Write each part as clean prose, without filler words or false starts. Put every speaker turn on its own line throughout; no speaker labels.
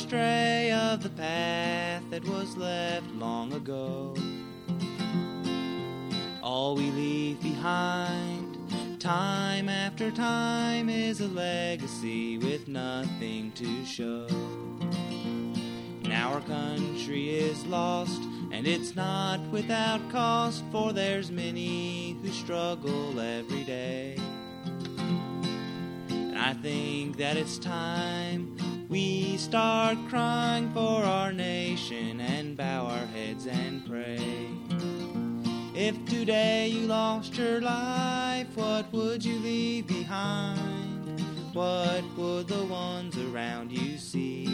astray of the path that was left long ago. All we leave behind, time after time, is a legacy with nothing to show. Now our country is lost, and it's not without cost, for there's many who struggle every day. And I think that it's time we start crying for our nation and bow our heads and pray. If today you lost your life, what would you leave behind? What would the ones around you see?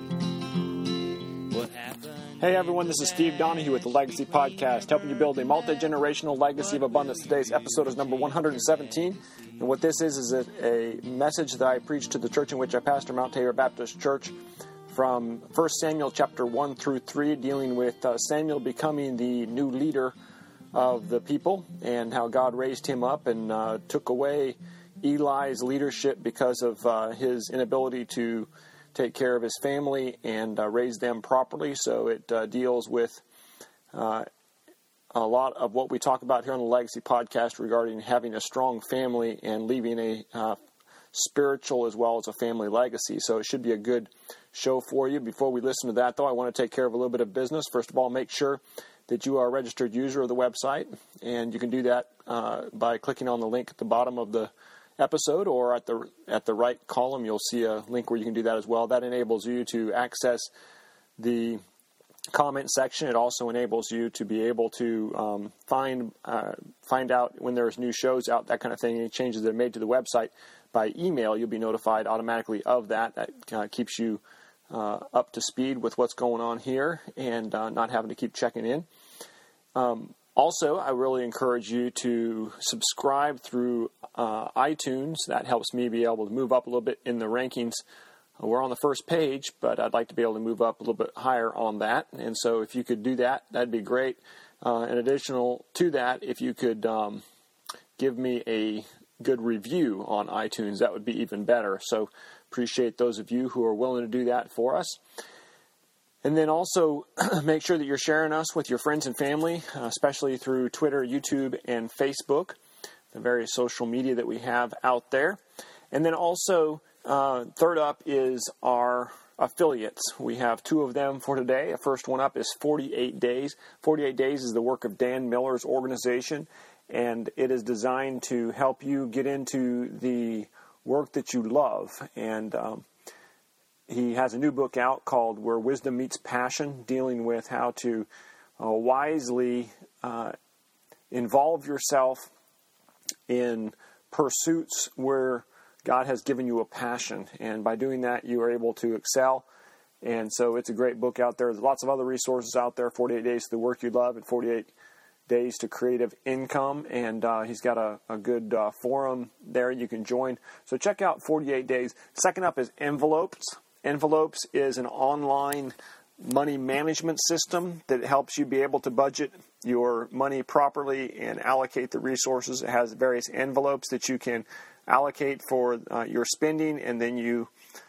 What happened?
Hey everyone, this is Steve Donahue with the Legacy Podcast, helping you build a multi-generational legacy of abundance. Today's episode is number 117, and what this is a message that I preach to the church in which I pastor, Mount Tabor Baptist Church, from 1 Samuel chapter 1 through 3, dealing with Samuel becoming the new leader of the people and how God raised him up and took away Eli's leadership because of his inability to take care of his family and raise them properly. So it deals with a lot of what we talk about here on the Legacy Podcast regarding having a strong family and leaving a spiritual as well as a family legacy. So it should be a good show for you. Before we listen to that, though, I want to take care of a little bit of business. First of all, make sure that you are a registered user of the website, and you can do that by clicking on the link at the bottom of the episode, or at the right column you'll see a link where you can do that as well. That enables you to access the comment section. It also enables you to be able to find out when there's new shows out, that kind of thing. Any changes that are made to the website by email, you'll be notified automatically of that. That keeps you up to speed with what's going on here and not having to keep checking in. Also, I really encourage you to subscribe through iTunes. That helps me be able to move up a little bit in the rankings. We're on the first page, but I'd like to be able to move up a little bit higher on that. And so if you could do that, that'd be great. In addition to that, if you could give me a good review on iTunes, that would be even better. So appreciate those of you who are willing to do that for us. And then also make sure that you're sharing us with your friends and family, especially through Twitter, YouTube, and Facebook, the various social media that we have out there. And then also, third up is our affiliates. We have two of them for today. The first one up is 48 Days. 48 Days is the work of Dan Miller's organization, and it is designed to help you get into the work that you love. And he has a new book out called Where Wisdom Meets Passion, dealing with how to wisely involve yourself in pursuits where God has given you a passion. And by doing that, you are able to excel. And so it's a great book out there. There's lots of other resources out there, 48 Days to the Work You Love and 48 Days to Creative Income. And he's got a good forum there you can join. So check out 48 Days. Second up is Envelopes. Envelopes is an online money management system that helps you be able to budget your money properly and allocate the resources. It has various envelopes that you can allocate for your spending, and then you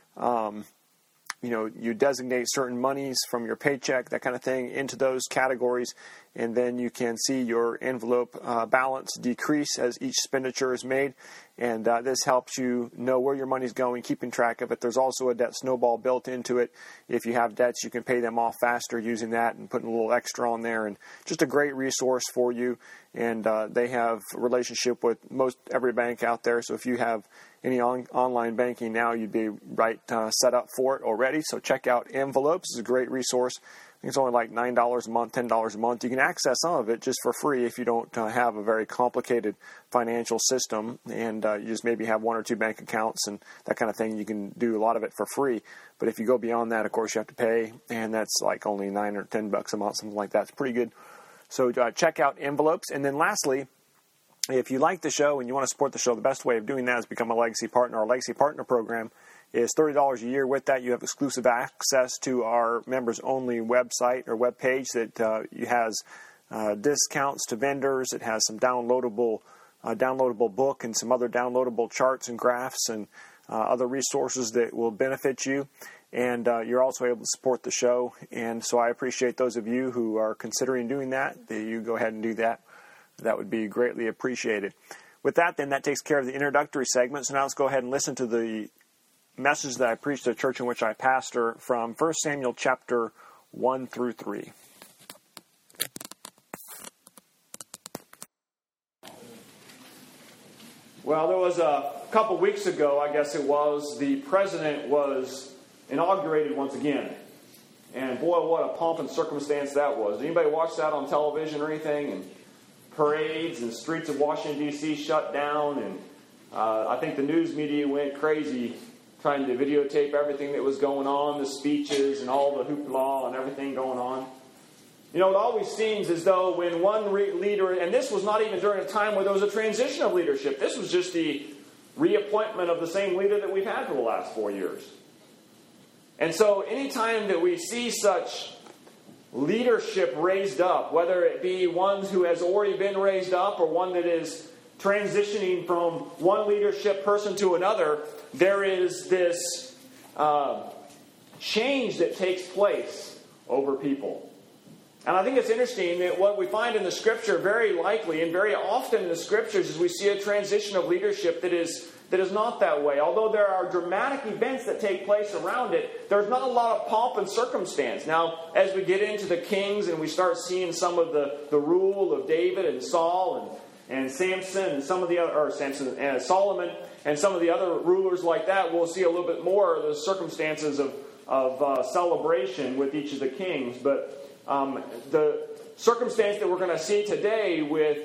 designate certain monies from your paycheck, that kind of thing, into those categories, and then you can see your envelope balance decrease as each expenditure is made. And this helps you know where your money's going, keeping track of it. There's also a debt snowball built into it. If you have debts, you can pay them off faster using that and putting a little extra on there. And just a great resource for you. And they have a relationship with most every bank out there. So if you have any online banking now, you'd be right set up for it already. So check out Envelopes. It's a great resource. I think it's only like $9 a month, $10 a month. You can access some of it just for free if you don't have a very complicated financial system, and you just maybe have one or two bank accounts and that kind of thing. You can do a lot of it for free. But if you go beyond that, of course, you have to pay, and that's like only $9 or $10 a month, something like that. It's pretty good. So check out Envelopes. And then lastly, if you like the show and you want to support the show, the best way of doing that is become a Legacy Partner. Our Legacy Partner program is $30 a year. With that, you have exclusive access to our members-only website or web page that has discounts to vendors. It has some downloadable book and some other downloadable charts and graphs and other resources that will benefit you. And you're also able to support the show. And so I appreciate those of you who are considering doing that you go ahead and do that. That would be greatly appreciated. With that, then, that takes care of the introductory segment. So now let's go ahead and listen to the message that I preached at the church in which I pastor from 1 Samuel chapter 1 through 3. Well, there was a couple weeks ago, I guess it was, the president was inaugurated once again. And boy, what a pomp and circumstance that was. Did anybody watch that on television or anything? And parades and streets of Washington, D.C. shut down. And I think the news media went crazy trying to videotape everything that was going on, the speeches and all the hoopla and everything going on. You know, it always seems as though when one leader, and this was not even during a time where there was a transition of leadership. This was just the reappointment of the same leader that we've had for the last 4 years. And so anytime that we see such leadership raised up, whether it be one who has already been raised up or one that is transitioning from one leadership person to another, there is this change that takes place over people. And I think it's interesting that what we find in the Scripture very likely and very often in the Scriptures is we see a transition of leadership that is not that way. Although there are dramatic events that take place around it, there's not a lot of pomp and circumstance. Now, as we get into the Kings and we start seeing some of the rule of David and Saul and Samson and some of the other, or Samson and Solomon and some of the other rulers like that, we'll see a little bit more of the circumstances of celebration with each of the kings. But the circumstance that we're going to see today with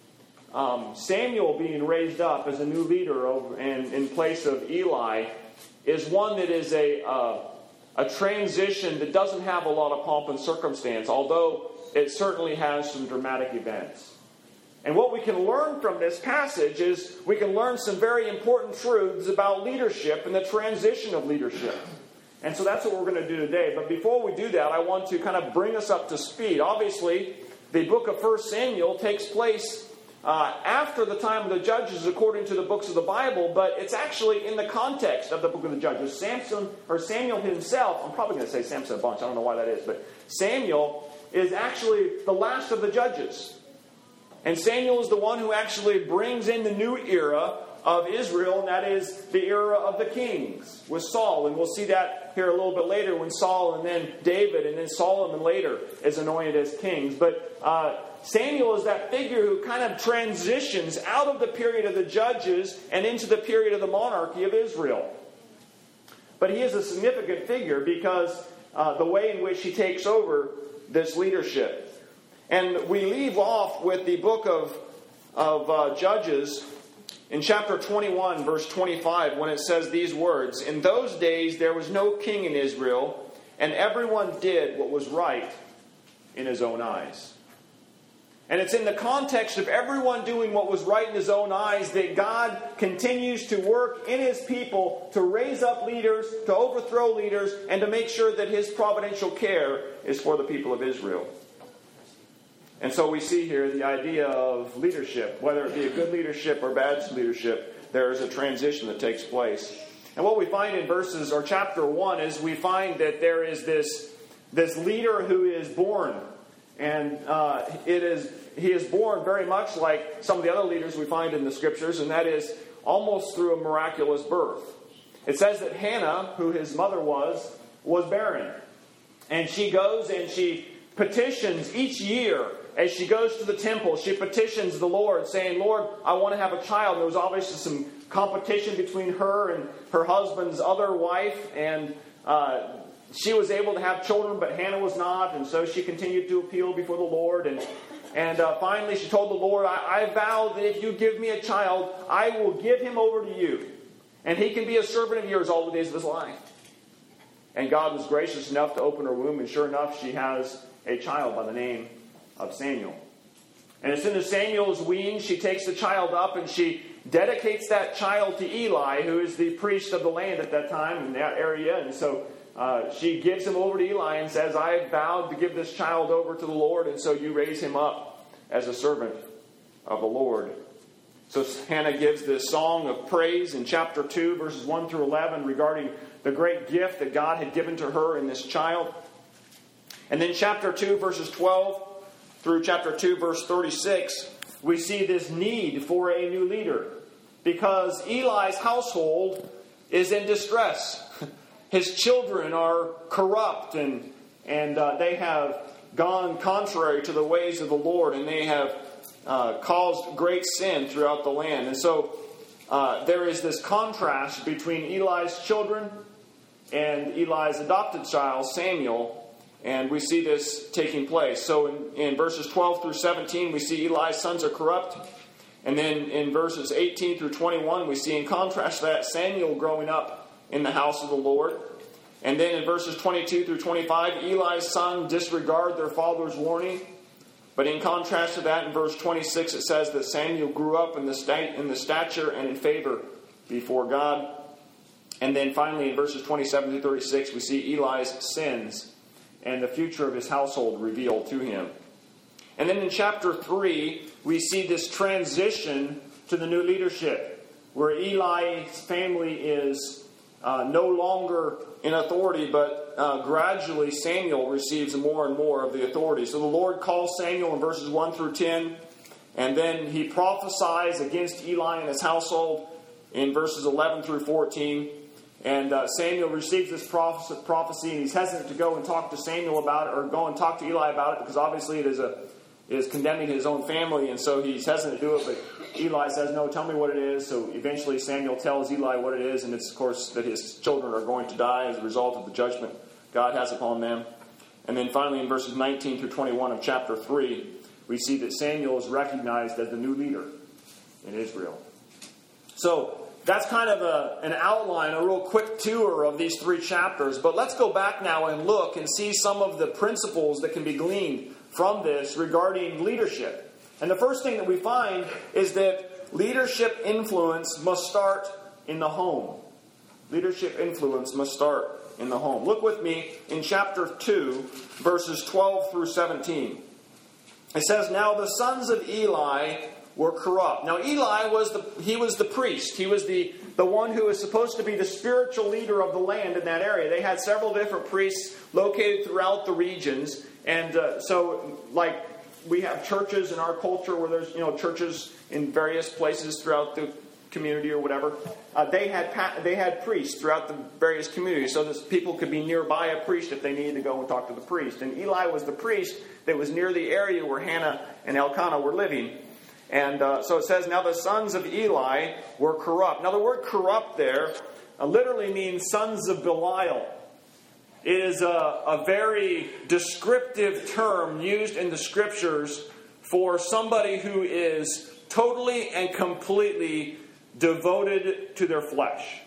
Samuel being raised up as a new leader in place of Eli is one that is a transition that doesn't have a lot of pomp and circumstance, although it certainly has some dramatic events. And what we can learn from this passage is we can learn some very important truths about leadership and the transition of leadership. And so that's what we're going to do today. But before we do that, I want to kind of bring us up to speed. Obviously, the book of 1 Samuel takes place after the time of the Judges according to the books of the Bible, but it's actually in the context of the book of the Judges. Samuel himself, I'm probably going to say Samson a bunch, I don't know why that is, but Samuel is actually the last of the judges. And Samuel is the one who actually brings in the new era of Israel, and that is the era of the kings with Saul. And we'll see that here a little bit later when Saul and then David and then Solomon later is anointed as kings. But Samuel is that figure who kind of transitions out of the period of the judges and into the period of the monarchy of Israel. But he is a significant figure because the way in which he takes over this leadership. And we leave off with the book of Judges in chapter 21, verse 25, when it says these words, "In those days there was no king in Israel, and everyone did what was right in his own eyes." And it's in the context of everyone doing what was right in his own eyes that God continues to work in his people to raise up leaders, to overthrow leaders, and to make sure that his providential care is for the people of Israel. And so we see here the idea of leadership, whether it be a good leadership or bad leadership, there is a transition that takes place. And what we find in chapter 1 is we find that there is this leader who is born. And he is born very much like some of the other leaders we find in the Scriptures, and that is almost through a miraculous birth. It says that Hannah, who his mother was barren. And she goes and she petitions each year. As she goes to the temple, she petitions the Lord, saying, "Lord, I want to have a child." And there was obviously some competition between her and her husband's other wife, and she was able to have children, but Hannah was not, and so she continued to appeal before the Lord. And finally she told the Lord, I vow that if you give me a child, I will give him over to you, and he can be a servant of yours all the days of his life. And God was gracious enough to open her womb, and sure enough, she has a child by the name of Samuel. And as soon as Samuel is weaned, she takes the child up and she dedicates that child to Eli, who is the priest of the land at that time in that area. And so she gives him over to Eli and says, "I have vowed to give this child over to the Lord, and so you raise him up as a servant of the Lord." So Hannah gives this song of praise in chapter 2, verses 1 through 11, regarding the great gift that God had given to her in this child. And then chapter 2, verses 12 through chapter 2, verse 36, we see this need for a new leader. Because Eli's household is in distress. His children are corrupt and they have gone contrary to the ways of the Lord, and they have caused great sin throughout the land. And so there is this contrast between Eli's children and Eli's adopted child, Samuel, and we see this taking place. So in verses 12 through 17, we see Eli's sons are corrupt. And then in verses 18 through 21, we see in contrast to that Samuel growing up in the house of the Lord. And then in verses 22 through 25, Eli's sons disregard their father's warning. But in contrast to that, in verse 26, it says that Samuel grew up in the stature and in favor before God. And then finally in verses 27 through 36, we see Eli's sins and the future of his household revealed to him. And then in chapter 3, we see this transition to the new leadership, where Eli's family is no longer in authority, but gradually Samuel receives more and more of the authority. So the Lord calls Samuel in verses 1 through 10, and then he prophesies against Eli and his household in verses 11 through 14. And Samuel receives this prophecy, and he's hesitant to go and talk to Samuel about it, or go and talk to Eli about it, because obviously it is condemning his own family, and so he's hesitant to do it. But Eli says, no, tell me what it is. So eventually Samuel tells Eli what it is, and it's, of course, that his children are going to die as a result of the judgment God has upon them. And then finally in verses 19 through 21 of chapter 3, we see that Samuel is recognized as the new leader in Israel. So that's kind of an outline, a real quick tour of these 3 chapters. But let's go back now and look and see some of the principles that can be gleaned from this regarding leadership. And the first thing that we find is that leadership influence must start in the home. Leadership influence must start in the home. Look with me in chapter 2, verses 12 through 17. It says, now the sons of Eli were corrupt. Now Eli was the priest. He was the one who was supposed to be the spiritual leader of the land in that area. They had several different priests located throughout the regions. And so, like, we have churches in our culture where there's, churches in various places throughout the community or whatever. They had priests throughout the various communities, so that people could be nearby a priest if they needed to go and talk to the priest. And Eli was the priest that was near the area where Hannah and Elkanah were living. And so it says, now the sons of Eli were corrupt. Now the word corrupt there literally means sons of Belial. It is a very descriptive term used in the Scriptures for somebody who is totally and completely devoted to their flesh.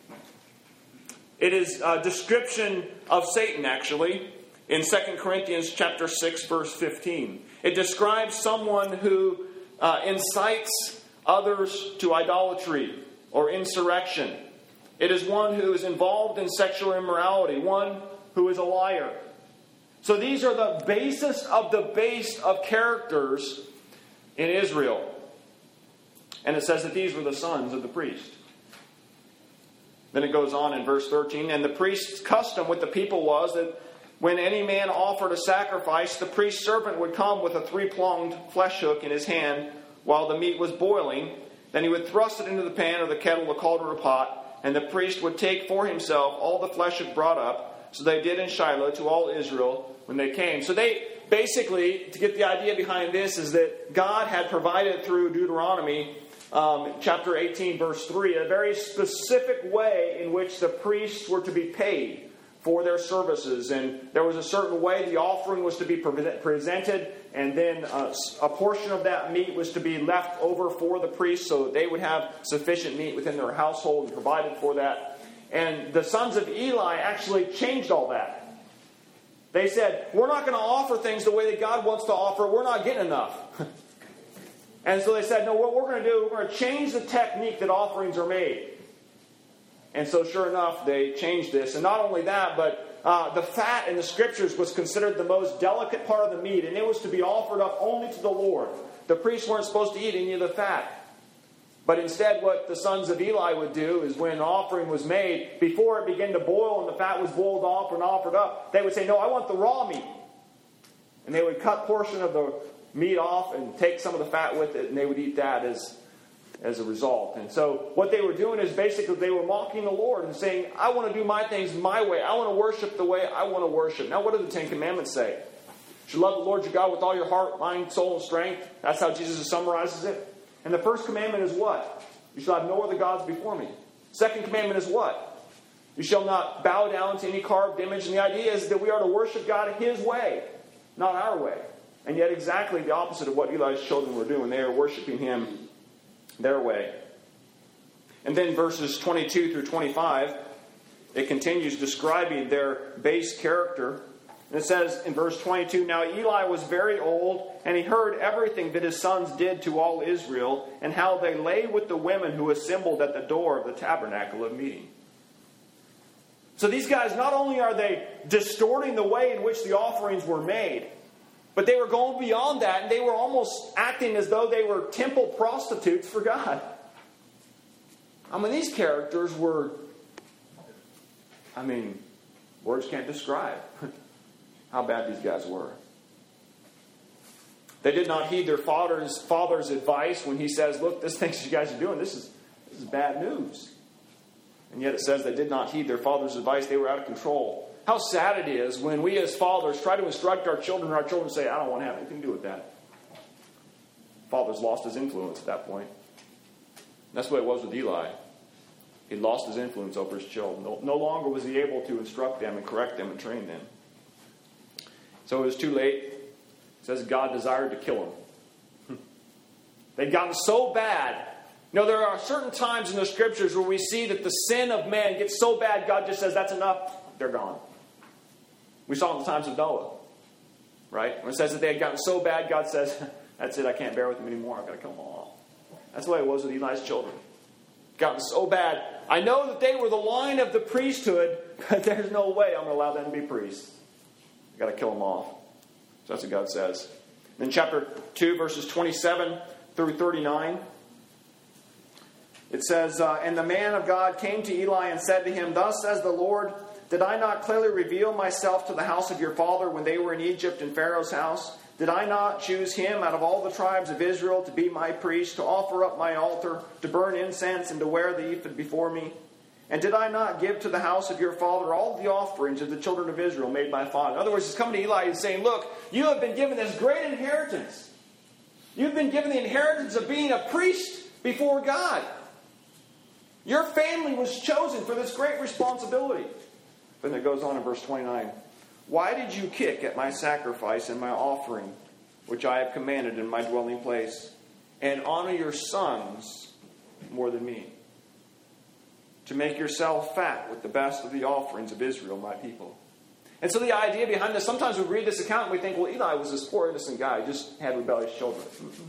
It is a description of Satan, actually, in 2 Corinthians chapter 6, verse 15. It describes someone who incites others to idolatry or insurrection. It is one who is involved in sexual immorality, one who is a liar. So these are the basis of the base of characters in Israel. And it says that these were the sons of the priest. Then it goes on in verse 13, and the priest's custom with the people was that when any man offered a sacrifice, the priest's servant would come with a 3-pronged flesh hook in his hand while the meat was boiling. Then he would thrust it into the pan or the kettle, the cauldron or pot, and the priest would take for himself all the flesh hook brought up. So they did in Shiloh to all Israel when they came. So they basically, to get the idea behind this, is that God had provided through Deuteronomy chapter 18, verse 3, a very specific way in which the priests were to be paid for their services. And there was a certain way the offering was to be presented, and then a portion of that meat was to be left over for the priests so that they would have sufficient meat within their household and provided for that. And the sons of Eli actually changed all that. They said, we're not going to offer things the way that God wants to offer. We're not getting enough. And so they said, no, what we're going to do, we're going to change the technique that offerings are made. And so sure enough, they changed this. And not only that, but the fat in the Scriptures was considered the most delicate part of the meat. And it was to be offered up only to the Lord. The priests weren't supposed to eat any of the fat. But instead, what the sons of Eli would do is when an offering was made, before it began to boil and the fat was boiled off and offered up, they would say, no, I want the raw meat. And they would cut a portion of the meat off and take some of the fat with it, and they would eat that as a result. And so what they were doing is basically they were mocking the Lord and saying, I want to do my things my way. I want to worship the way I want to worship. Now, what do the Ten Commandments say? You should love the Lord your God with all your heart, mind, soul, and strength. That's how Jesus summarizes it. And the first commandment is what? You shall have no other gods before me. Second commandment is what? You shall not bow down to any carved image. And the idea is that we are to worship God His way, not our way. And yet exactly the opposite of what Eli's children were doing. They are worshiping Him their way. And then verses 22 through 25, it continues describing their base character. And it says in verse 22, Now Eli was very old, and he heard everything that his sons did to all Israel, and how they lay with the women who assembled at the door of the tabernacle of meeting. So these guys, not only are they distorting the way in which the offerings were made, but they were going beyond that, and they were almost acting as though they were temple prostitutes for God. I mean, these characters were, words can't describe how bad these guys were. They did not heed their father's advice when he says, look, this thing you guys are doing, this is bad news. And yet it says they did not heed their father's advice. They were out of control. How sad it is when we as fathers try to instruct our children, and our children say, I don't want to have anything to do with that. Father's lost his influence at that point. That's the way it was with Eli. He lost his influence over his children. No longer was he able to instruct them and correct them and train them. So it was too late. It says God desired to kill them. They'd gotten so bad. You know, there are certain times in the Scriptures where we see that the sin of man gets so bad, God just says, that's enough. They're gone. We saw it in the times of Noah. Right? When it says that they had gotten so bad, God says, that's it, I can't bear with them anymore. I've got to kill them all. That's the way it was with Eli's children. Gotten so bad. I know that they were the line of the priesthood, but there's no way I'm going to allow them to be priests. I've got to kill them off. So that's what God says. Then chapter 2, verses 27 through 39. It says, And the man of God came to Eli and said to him, Thus says the Lord, did I not clearly reveal myself to the house of your father when they were in Egypt in Pharaoh's house? Did I not choose him out of all the tribes of Israel to be my priest, to offer up my altar, to burn incense, and to wear the ephod before me? And did I not give to the house of your father all the offerings of the children of Israel made by father? In other words, he's coming to Eli and saying, look, you have been given this great inheritance. You've been given the inheritance of being a priest before God. Your family was chosen for this great responsibility. Then it goes on in verse 29. Why did you kick at my sacrifice and my offering, which I have commanded in my dwelling place, and honor your sons more than me, to make yourself fat with the best of the offerings of Israel, my people? And so the idea behind this, sometimes we read this account and we think, well, Eli was this poor innocent guy who just had rebellious children.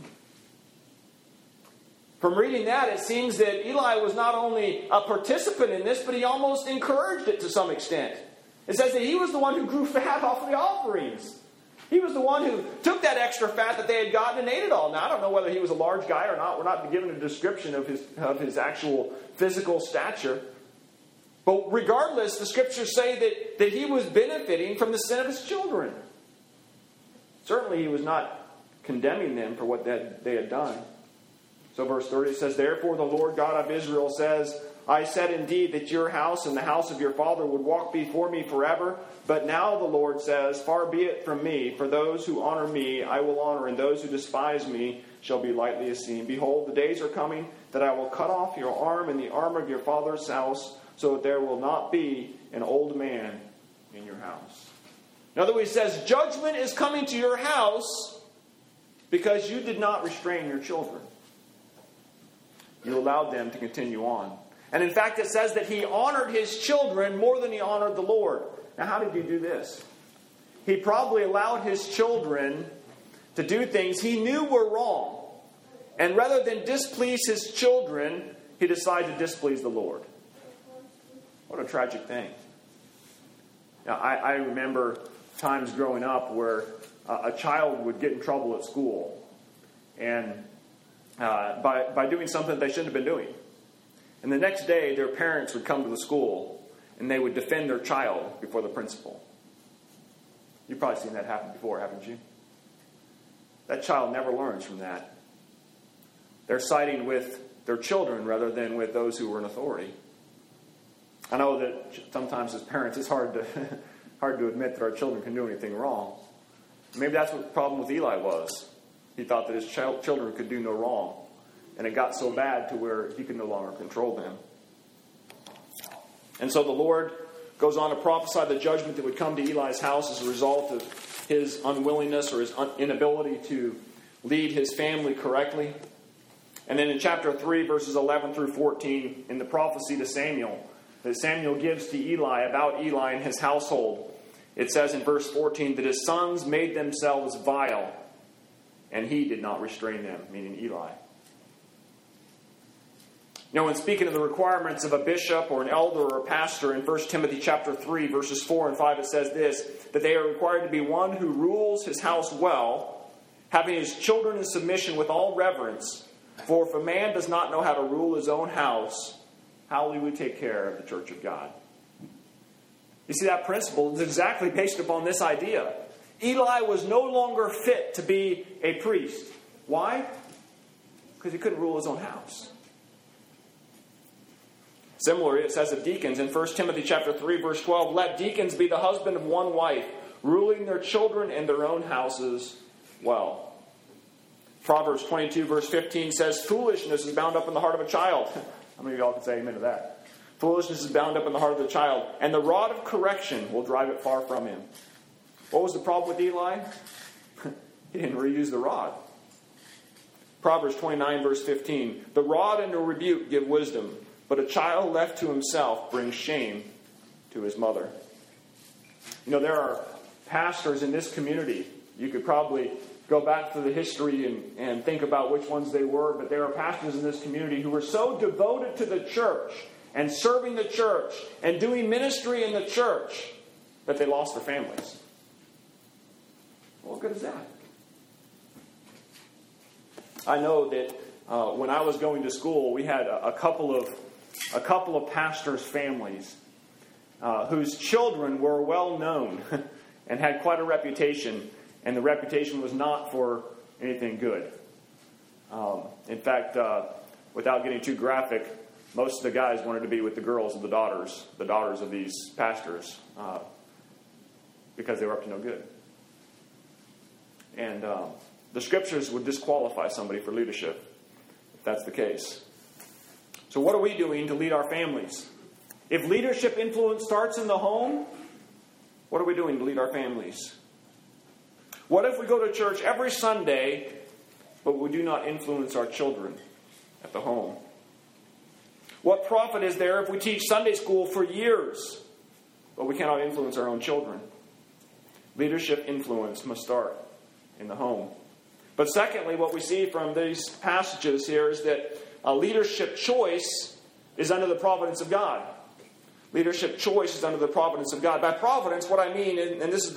From reading that, it seems that Eli was not only a participant in this, but he almost encouraged it to some extent. It says that he was the one who grew fat off of the offerings. He was the one who took that extra fat that they had gotten and ate it all. Now, I don't know whether he was a large guy or not. We're not given a description of his actual physical stature. But regardless, the Scriptures say that he was benefiting from the sin of his children. Certainly, he was not condemning them for what they had done. So verse 30 says, Therefore the Lord God of Israel says, I said indeed that your house and the house of your father would walk before me forever. But now the Lord says, Far be it from me, for those who honor me I will honor, and those who despise me shall be lightly esteemed. Behold, the days are coming that I will cut off your arm and the arm of your father's house, so that there will not be an old man in your house. In other words, it says, judgment is coming to your house because you did not restrain your children. You allowed them to continue on. And in fact, it says that he honored his children more than he honored the Lord. Now, how did he do this? He probably allowed his children to do things he knew were wrong. And rather than displease his children, he decided to displease the Lord. What a tragic thing. Now, I remember times growing up where a child would get in trouble at school. And by doing something they shouldn't have been doing. And the next day, their parents would come to the school and they would defend their child before the principal. You've probably seen that happen before, haven't you? That child never learns from that. They're siding with their children rather than with those who were in authority. I know that sometimes as parents it's hard to admit that our children can do anything wrong. Maybe that's what the problem with Eli was. He thought that his children could do no wrong. And it got so bad to where he could no longer control them. And so the Lord goes on to prophesy the judgment that would come to Eli's house as a result of his unwillingness or his inability to lead his family correctly. And then in chapter 3, verses 11 through 14, in the prophecy to Samuel, that Samuel gives to Eli about Eli and his household, it says in verse 14 that his sons made themselves vile, and he did not restrain them, meaning Eli. Now, when speaking of the requirements of a bishop or an elder or a pastor in 1 Timothy chapter 3, verses 4 and 5, it says this, that they are required to be one who rules his house well, having his children in submission with all reverence. For if a man does not know how to rule his own house, how will he take care of the church of God? You see, that principle is exactly based upon this idea. Eli was no longer fit to be a priest. Why? Because he couldn't rule his own house. Similarly, it says of deacons in 1 Timothy chapter 3, verse 12, let deacons be the husband of one wife, ruling their children and their own houses well. Proverbs 22, verse 15 says, foolishness is bound up in the heart of a child. How many of y'all can say amen to that? Foolishness is bound up in the heart of the child, and the rod of correction will drive it far from him. What was the problem with Eli? He didn't reuse the rod. Proverbs 29, verse 15, the rod and the rebuke give wisdom, but a child left to himself brings shame to his mother. You know, there are pastors in this community. You could probably go back through the history and think about which ones they were, but there are pastors in this community who were so devoted to the church and serving the church and doing ministry in the church that they lost their families. Well, what good is that? I know that when I was going to school, we had a couple of pastors' families whose children were well known and had quite a reputation, and the reputation was not for anything good. In fact, without getting too graphic, most of the guys wanted to be with the girls of the daughters of these pastors, because they were up to no good. And the scriptures would disqualify somebody for leadership if that's the case. So what are we doing to lead our families? If leadership influence starts in the home, what are we doing to lead our families? What if we go to church every Sunday, but we do not influence our children at the home? What profit is there if we teach Sunday school for years, but we cannot influence our own children? Leadership influence must start in the home. But secondly, what we see from these passages here is that a leadership choice is under the providence of God. Leadership choice is under the providence of God. By providence, what I mean, and this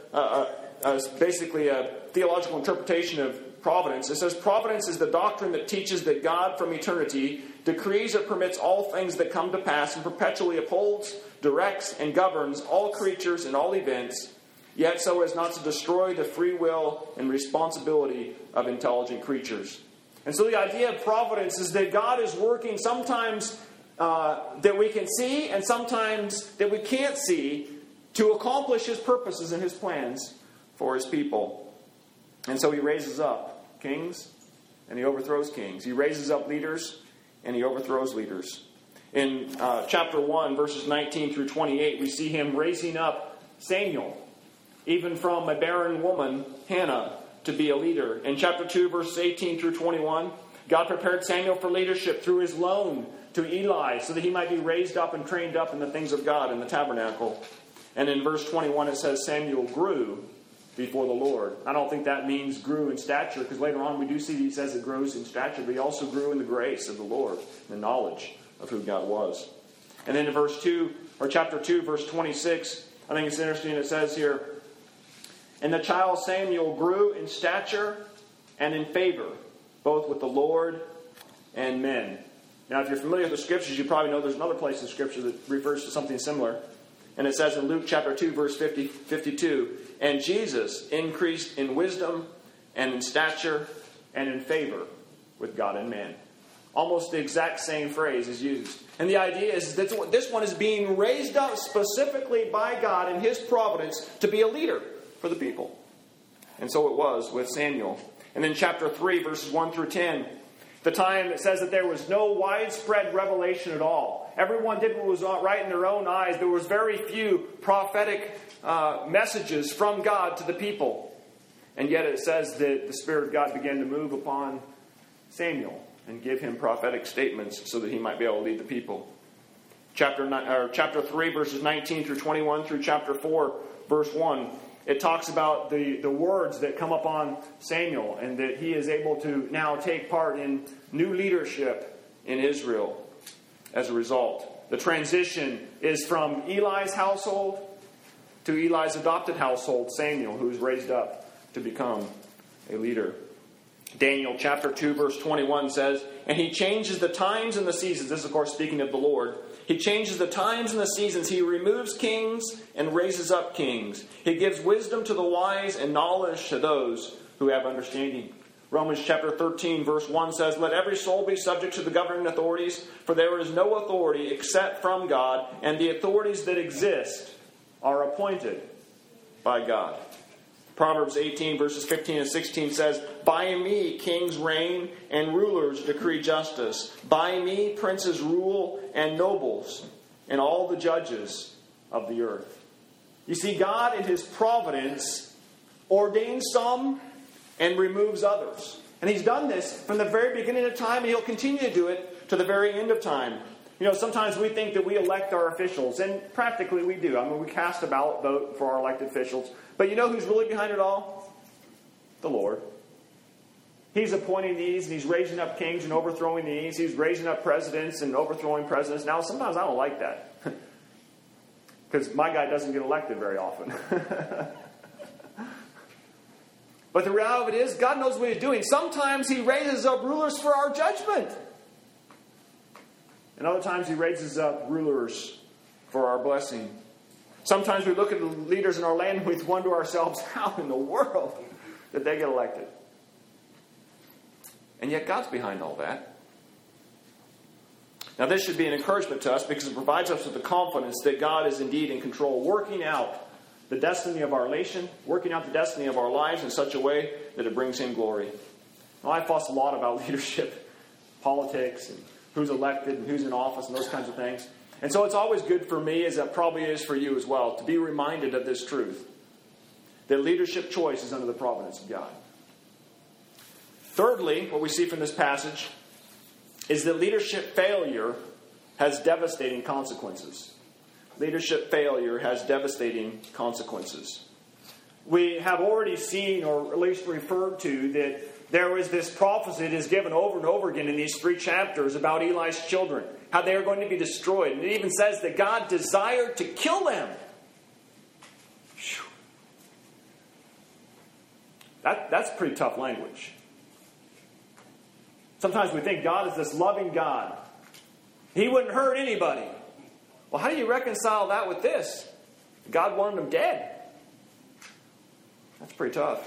is basically a theological interpretation of providence. It says providence is the doctrine that teaches that God from eternity decrees or permits all things that come to pass and perpetually upholds, directs, and governs all creatures and all events, yet so as not to destroy the free will and responsibility of intelligent creatures. And so the idea of providence is that God is working sometimes that we can see and sometimes that we can't see to accomplish His purposes and His plans for His people. And so He raises up kings and He overthrows kings. He raises up leaders and He overthrows leaders. In chapter 1, verses 19 through 28, we see Him raising up Samuel, even from a barren woman, Hannah, to be a leader. In chapter 2, verses 18 through 21, God prepared Samuel for leadership through his loan to Eli so that he might be raised up and trained up in the things of God in the tabernacle. And in verse 21 it says Samuel grew before the Lord. I don't think that means grew in stature, because later on we do see he says it grows in stature, but he also grew in the grace of the Lord, the knowledge of who God was. And then in chapter 2, verse 26, I think it's interesting, it says here, and the child Samuel grew in stature and in favor both with the Lord and men. Now, if you're familiar with the Scriptures, you probably know there's another place in Scripture that refers to something similar. And it says in Luke chapter 2, verse 52, "And Jesus increased in wisdom and in stature and in favor with God and man." Almost the exact same phrase is used. And the idea is that this one is being raised up specifically by God in His providence to be a leader for the people. And so it was with Samuel. And then chapter 3, verses 1 through 10, the time it says that there was no widespread revelation at all. Everyone did what was right in their own eyes. There was very few prophetic messages from God to the people. And yet it says that the Spirit of God began to move upon Samuel and give him prophetic statements so that he might be able to lead the people. Chapter 3, verses 19 through 21 through chapter 4, verse 1, it talks about the words that come upon Samuel and that he is able to now take part in new leadership in Israel as a result. The transition is from Eli's household to Eli's adopted household, Samuel, who is raised up to become a leader. Daniel chapter 2 verse 21 says, "And he changes the times and the seasons." This is, of course, speaking of the Lord. "He changes the times and the seasons. He removes kings and raises up kings. He gives wisdom to the wise and knowledge to those who have understanding." Romans chapter 13 verse 1 says, "Let every soul be subject to the governing authorities, for there is no authority except from God, and the authorities that exist are appointed by God." Proverbs 18 verses 15 and 16 says, "By me kings reign and rulers decree justice. By me princes rule and nobles and all the judges of the earth." You see, God in His providence ordains some and removes others. And He's done this from the very beginning of time, and He'll continue to do it to the very end of time. You know, sometimes we think that we elect our officials, and practically we do. I mean, we cast a ballot vote for our elected officials. But you know who's really behind it all? The Lord. He's appointing these, and He's raising up kings and overthrowing these. He's raising up presidents and overthrowing presidents. Now, sometimes I don't like that. Because my guy doesn't get elected very often. But the reality of it is, God knows what He's doing. Sometimes He raises up rulers for our judgment. And other times He raises up rulers for our blessing. Sometimes we look at the leaders in our land and we wonder to ourselves, how in the world did they get elected? And yet God's behind all that. Now this should be an encouragement to us because it provides us with the confidence that God is indeed in control, working out the destiny of our nation, working out the destiny of our lives in such a way that it brings Him glory. Now, I fuss a lot about leadership, politics, and who's elected and who's in office and those kinds of things. And so it's always good for me, as it probably is for you as well, to be reminded of this truth, that leadership choice is under the providence of God. Thirdly, what we see from this passage is that leadership failure has devastating consequences. Leadership failure has devastating consequences. We have already seen, or at least referred to, that there was this prophecy that is given over and over again in these 3 chapters about Eli's children, how they are going to be destroyed. And it even says that God desired to kill them. That's pretty tough language. Sometimes we think God is this loving God. He wouldn't hurt anybody. Well, how do you reconcile that with this? God wanted them dead. That's pretty tough.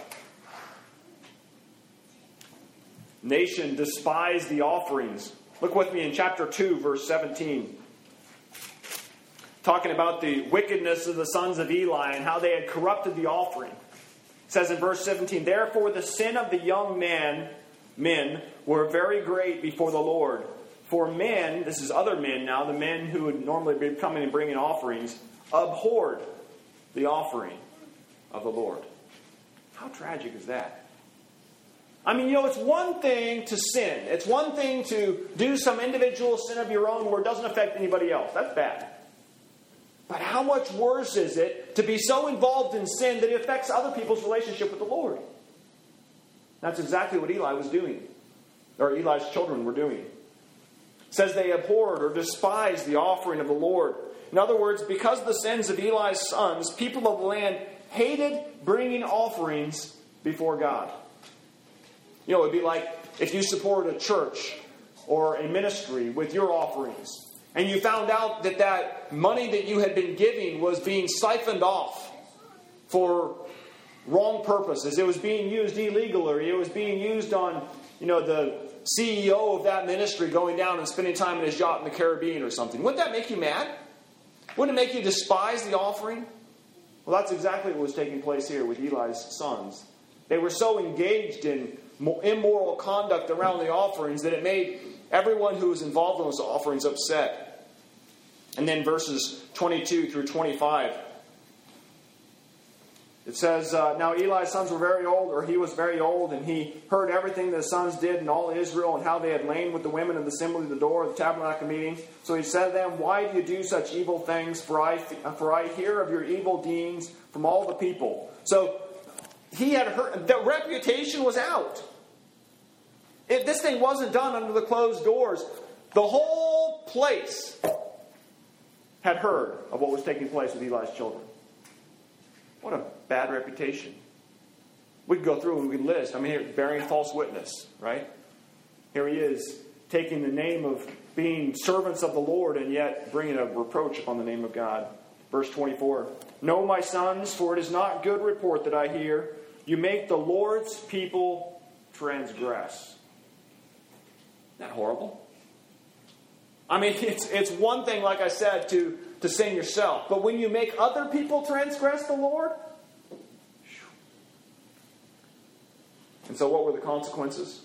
Nation despised the offerings. Look with me in chapter 2, verse 17. Talking about the wickedness of the sons of Eli and how they had corrupted the offering. It says in verse 17, "Therefore the sin of the young men were very great before the Lord. For men," this is other men now, the men who would normally be coming and bringing offerings, "abhorred the offering of the Lord." How tragic is that? I mean, you know, it's one thing to sin. It's one thing to do some individual sin of your own where it doesn't affect anybody else. That's bad. But how much worse is it to be so involved in sin that it affects other people's relationship with the Lord? That's exactly what Eli was doing. Or Eli's children were doing. It says they abhorred or despised the offering of the Lord. In other words, because of the sins of Eli's sons, people of the land hated bringing offerings before God. You know, it would be like if you supported a church or a ministry with your offerings, and you found out that that money that you had been giving was being siphoned off for wrong purposes. It was being used illegally, or it was being used on, the CEO of that ministry going down and spending time in his yacht in the Caribbean or something. Wouldn't that make you mad? Wouldn't it make you despise the offering? Well, that's exactly what was taking place here with Eli's sons. They were so engaged in immoral conduct around the offerings that it made everyone who was involved in those offerings upset. And then verses 22 through 25. It says, now Eli's sons were very old, or he was very old, and he heard everything the sons did in all Israel, and how they had lain with the women of the assembly at the door of the tabernacle meeting. So he said to them, why do you do such evil things? For I hear of your evil deeds from all the people. So he had heard, the reputation was out. This thing wasn't done under the closed doors. The whole place had heard of what was taking place with Eli's children. What a bad reputation. We could go through and we could list. Here, bearing false witness, right? Here he is, taking the name of being servants of the Lord and yet bringing a reproach upon the name of God. Verse 24. No, my sons, for it is not good report that I hear. You make the Lord's people transgress. Isn't that horrible? It's one thing, like I said, to sin yourself. But when you make other people transgress the Lord? And so what were the consequences?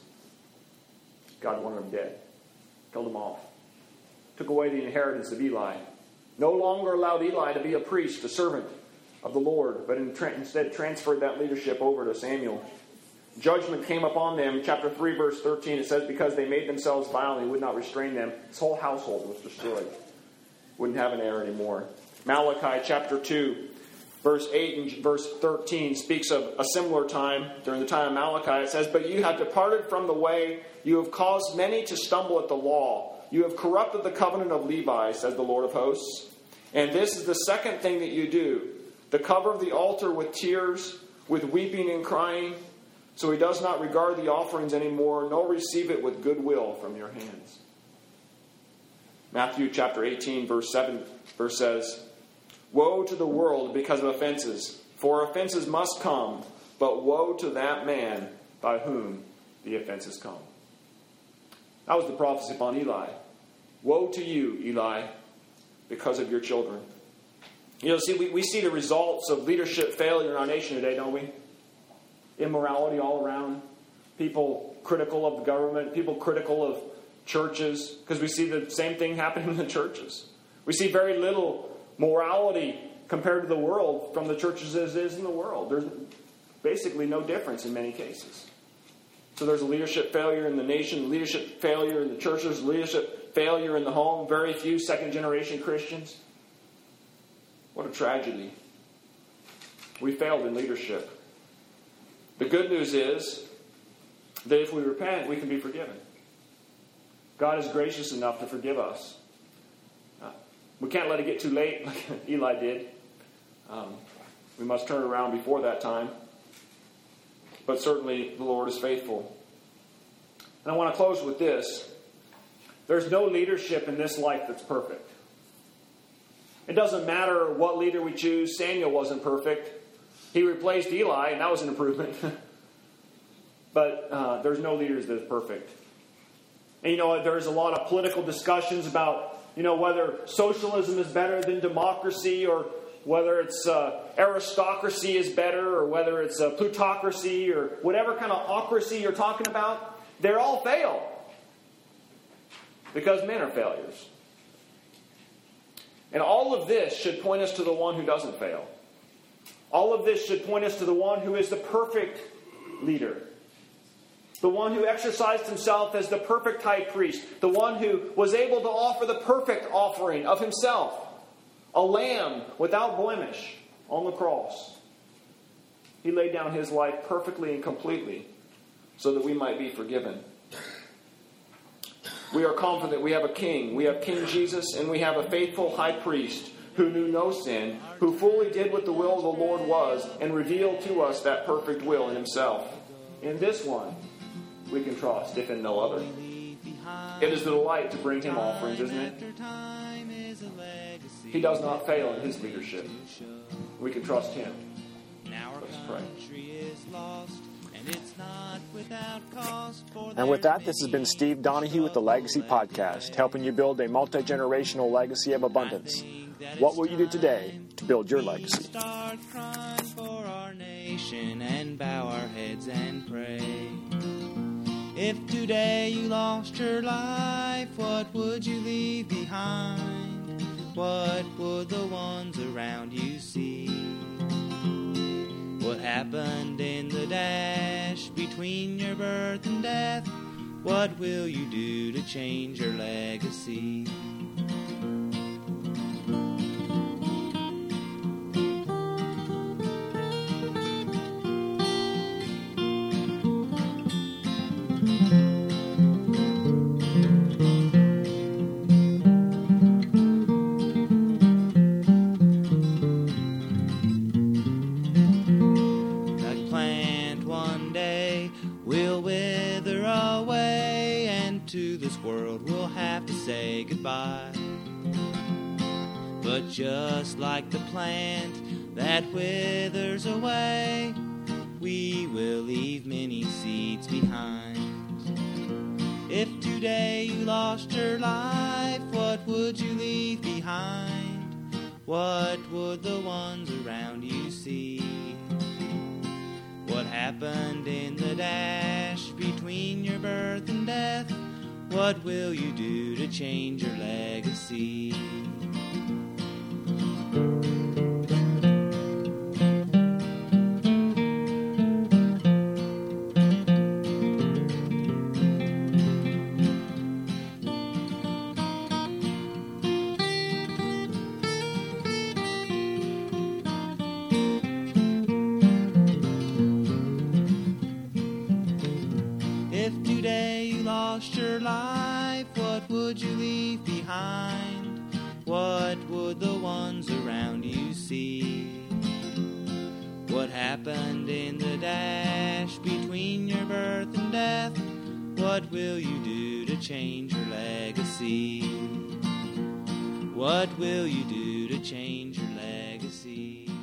God wanted them dead. Killed them off. Took away the inheritance of Eli. No longer allowed Eli to be a priest, a servant of the Lord, but instead transferred that leadership over to Samuel. Judgment came upon them. Chapter 3, verse 13, it says, because they made themselves violent, he would not restrain them. His whole household was destroyed. Wouldn't have an heir anymore. Malachi chapter 2, verse 8 and verse 13 speaks of a similar time, during the time of Malachi. It says, but you have departed from the way. You have caused many to stumble at the law. You have corrupted the covenant of Levi, says the Lord of hosts. And this is the second thing that you do. The cover of the altar with tears, with weeping and crying. So he does not regard the offerings anymore, nor receive it with goodwill from your hands. Matthew chapter 18, verse 7 says, woe to the world because of offenses, for offenses must come, but woe to that man by whom the offenses come. That was the prophecy upon Eli. Woe to you, Eli, because of your children. We see the results of leadership failure in our nation today, don't we? Immorality all around. People critical of the government. People critical of churches. Because we see the same thing happening in the churches. We see very little morality compared to the world from the churches as is in the world. There's basically no difference in many cases. So there's a leadership failure in the nation, leadership failure in the churches, leadership failure in the home. Very few second-generation Christians. What a tragedy. We failed in leadership. The good news is that if we repent, we can be forgiven. God is gracious enough to forgive us. We can't let it get too late like Eli did. We must turn around before that time. But certainly the Lord is faithful. And I want to close with this. There's no leadership in this life that's perfect. It doesn't matter what leader we choose. Samuel wasn't perfect. He replaced Eli, and that was an improvement. But there's no leaders that are perfect. And there's a lot of political discussions about, whether socialism is better than democracy, or whether it's aristocracy is better, or whether it's plutocracy, or whatever kind of ocracy you're talking about. They all fail. Because men are failures. And all of this should point us to the one who doesn't fail. All of this should point us to the one who is the perfect leader. The one who exercised himself as the perfect high priest. The one who was able to offer the perfect offering of himself. A lamb without blemish on the cross. He laid down his life perfectly and completely so that we might be forgiven. We are confident we have a king. We have King Jesus, and we have a faithful high priest who knew no sin, who fully did what the will of the Lord was, and revealed to us that perfect will in himself. In this one, we can trust, if in no other. It is the delight to bring him offerings, isn't it? He does not fail in his leadership. We can trust him. Let's pray. And with that, this has been Steve Donahue with the Legacy Podcast, helping you build a multi-generational legacy of abundance. What will you do today to build your legacy?
Start crying for our nation and bow our heads and pray. If today you lost your life, what would you leave behind? What would the ones around you see? What happened in the dash between your birth and death? What will you do to change your legacy? To this world we'll have to say goodbye. But just like the plant that withers away, we will leave many seeds behind. If today you lost your life, what would you leave behind? What would the ones around you see? What happened in the dash between your birth and death? What will you do to change your legacy? If today you lost your life, what would you leave behind? What would the ones around you see? What happened in the dash between your birth and death? What will you do to change your legacy? What will you do to change your legacy?